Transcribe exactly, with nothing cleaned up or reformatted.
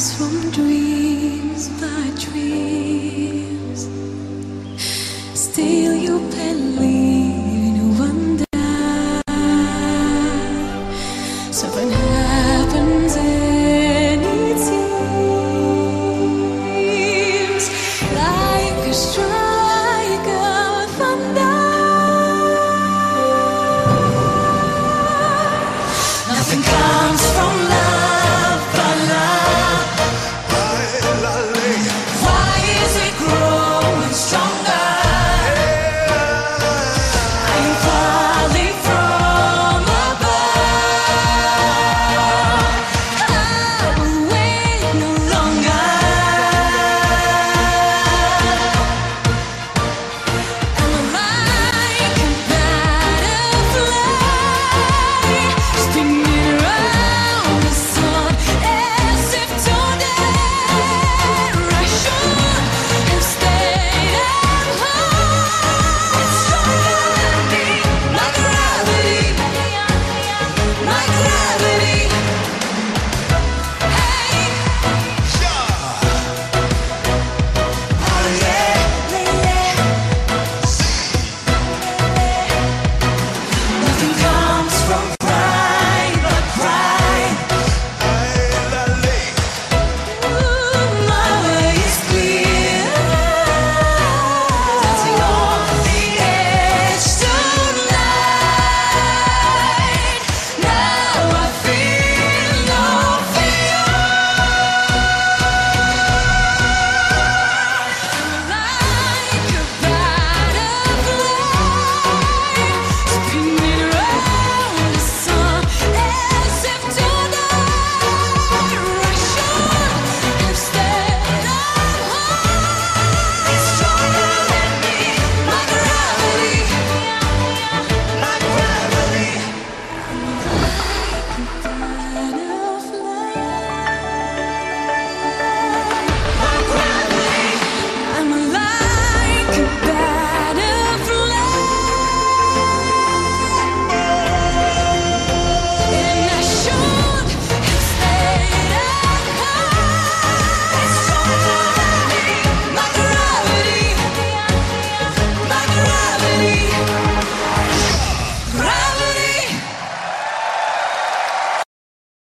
from dreams by dreams. Still you believe in one day. Something happens and it seems like a strike of thunder. Nothing comes from love but love. Why is it growing stronger? I'm falling from above. I will wait no longer. Am I like a butterfly, spinning around the sun as if today I should have stayed at home? It's stronger than me, like gravity, like